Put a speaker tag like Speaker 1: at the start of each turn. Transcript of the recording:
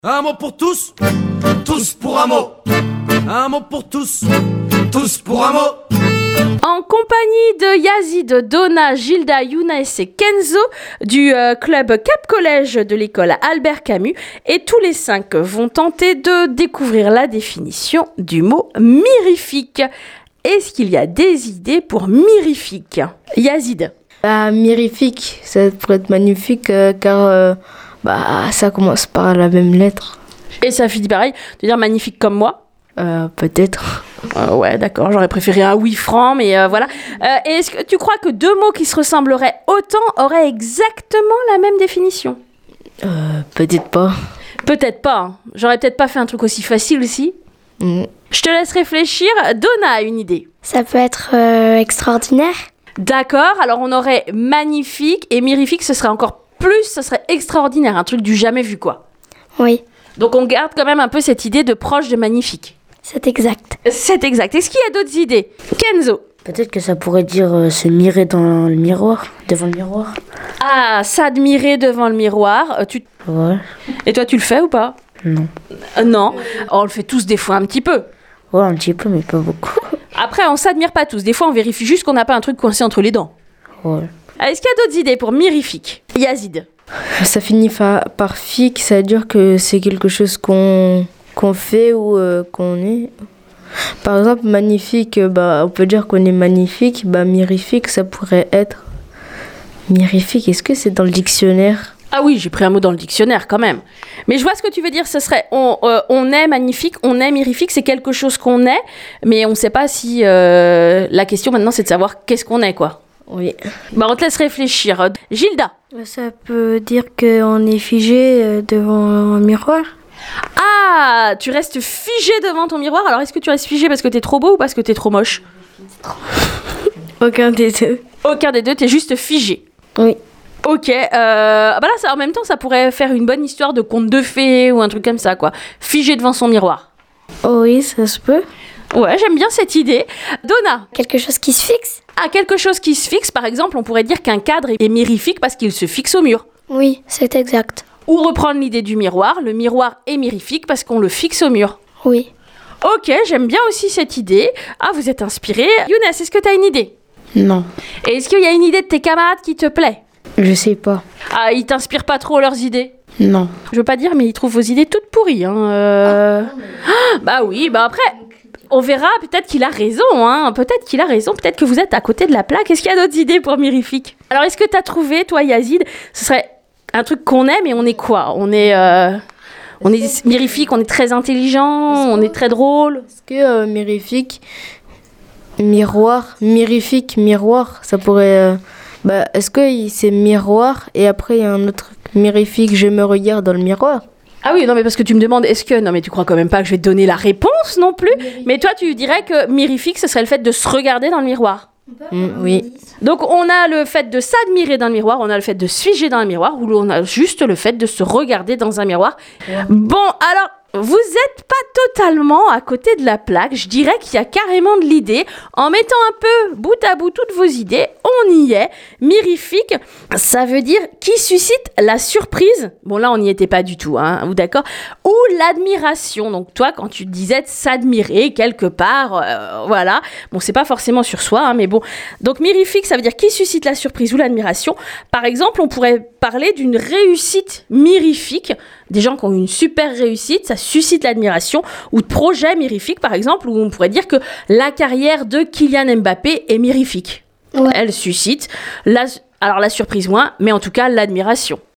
Speaker 1: Un mot pour tous, tous pour un mot. Un mot pour tous, tous pour un mot.
Speaker 2: En compagnie de Yazid, Donna, Gilda, Younes et Kenzo du club Cap Collège de l'école Albert Camus, et tous les 5 vont tenter de découvrir la définition du mot mirifique. Est-ce qu'il y a des idées pour mirifique? Yazid.
Speaker 3: Mirifique, ça pourrait être magnifique car ça commence par la même lettre.
Speaker 2: Et ça finit pareil, de dire magnifique comme moi?
Speaker 3: Peut-être.
Speaker 2: Ouais, d'accord, j'aurais préféré un oui franc, mais voilà. Et est-ce que tu crois que 2 mots qui se ressembleraient autant auraient exactement la même définition?
Speaker 3: Peut-être pas.
Speaker 2: Peut-être pas, hein. J'aurais peut-être pas fait un truc aussi facile aussi. Je te laisse réfléchir. Donna a une idée.
Speaker 4: Ça peut être extraordinaire.
Speaker 2: D'accord, alors on aurait magnifique et mirifique, ce serait encore plus, ce serait extraordinaire, un truc du jamais vu quoi.
Speaker 4: Oui,
Speaker 2: Donc on garde quand même un peu cette idée de proche de magnifique.
Speaker 4: c'est exact.
Speaker 2: C'est exact. Est-ce qu'il y a d'autres idées? Kenzo.
Speaker 3: Peut-être que ça pourrait dire se mirer dans le miroir, devant le miroir.
Speaker 2: Ah, s'admirer devant le miroir.
Speaker 3: Ouais.
Speaker 2: Et toi tu le fais ou pas?
Speaker 3: Non.
Speaker 2: Non, on le fait tous des fois un petit peu.
Speaker 3: Ouais, un petit peu, mais pas beaucoup.
Speaker 2: Après, on s'admire pas tous. Des fois, on vérifie juste qu'on n'a pas un truc coincé entre les dents.
Speaker 3: Ouais.
Speaker 2: Est-ce qu'il y a d'autres idées pour mirifique? Yazid.
Speaker 3: Ça finit par fique, ça veut dire que c'est quelque chose qu'on fait ou qu'on est. Par exemple, magnifique, on peut dire qu'on est magnifique. Mirifique, ça pourrait être... Mirifique, est-ce que c'est dans le dictionnaire?
Speaker 2: Ah oui, j'ai pris un mot dans le dictionnaire quand même. Mais je vois ce que tu veux dire, ce serait on est magnifique, on est mirifique, c'est quelque chose qu'on est, mais on ne sait pas si la question maintenant c'est de savoir qu'est-ce qu'on est quoi.
Speaker 3: Oui.
Speaker 2: On te laisse réfléchir. Gilda.
Speaker 4: Ça peut dire qu'on est figé devant un miroir.
Speaker 2: Ah, tu restes figé devant ton miroir, alors est-ce que tu restes figé parce que t'es trop beau ou parce que t'es trop moche?
Speaker 4: Aucun des deux.
Speaker 2: Aucun des deux, t'es juste figé.
Speaker 4: Oui.
Speaker 2: Ok, là, en même temps, ça pourrait faire une bonne histoire de conte de fées ou un truc comme ça, quoi. Figé devant son miroir.
Speaker 4: Oh oui, ça se peut.
Speaker 2: Ouais, j'aime bien cette idée. Donna.
Speaker 4: Quelque chose qui se fixe.
Speaker 2: Ah, quelque chose qui se fixe, par exemple, on pourrait dire qu'un cadre est mirifique parce qu'il se fixe au mur.
Speaker 4: Oui, c'est exact.
Speaker 2: Ou reprendre l'idée du miroir, le miroir est mirifique parce qu'on le fixe au mur.
Speaker 4: Oui.
Speaker 2: Ok, j'aime bien aussi cette idée. Ah, vous êtes inspiré. Younes, est-ce que t'as une idée?
Speaker 3: Non.
Speaker 2: Et est-ce qu'il y a une idée de tes camarades qui te plaît?
Speaker 3: Je sais pas.
Speaker 2: Ah, ils t'inspirent pas trop leurs idées?
Speaker 3: Non.
Speaker 2: Je veux pas dire, mais ils trouvent vos idées toutes pourries. Après, on verra, peut-être qu'il a raison. Peut-être qu'il a raison, peut-être que vous êtes à côté de la plaque. Est-ce qu'il y a d'autres idées pour mirifique? Alors, est-ce que t'as trouvé, toi, Yazid, ce serait un truc qu'on aime, mais on est quoi? On est mirifique, on est très intelligent, on est très drôle.
Speaker 3: Est-ce que mirifique, miroir, mirifique, miroir, ça pourrait... est-ce que c'est miroir et après il y a un autre mirifique, je me regarde dans le miroir?
Speaker 2: Ah oui, non mais parce que tu me demandes, est-ce que... Non mais tu crois quand même pas que je vais te donner la réponse non plus? Mais toi tu dirais que mirifique, ce serait le fait de se regarder dans le miroir.
Speaker 3: Oui.
Speaker 2: Donc on a le fait de s'admirer dans le miroir, on a le fait de se figer dans le miroir, ou on a juste le fait de se regarder dans un miroir. Ouais. Bon, alors... Vous n'êtes pas totalement à côté de la plaque, je dirais qu'il y a carrément de l'idée. En mettant un peu bout à bout toutes vos idées, on y est. Mirifique, ça veut dire qui suscite la surprise. Bon là on n'y était pas du tout, ou d'accord. Ou l'admiration, donc toi quand tu disais de s'admirer quelque part, voilà. Bon c'est pas forcément sur soi, mais bon. Donc mirifique ça veut dire qui suscite la surprise ou l'admiration. Par exemple on pourrait parler d'une réussite mirifique. Des gens qui ont une super réussite, ça suscite l'admiration, ou de projets mirifiques par exemple, où on pourrait dire que la carrière de Kylian Mbappé est mirifique. Ouais. Elle suscite, la surprise moins, mais en tout cas l'admiration.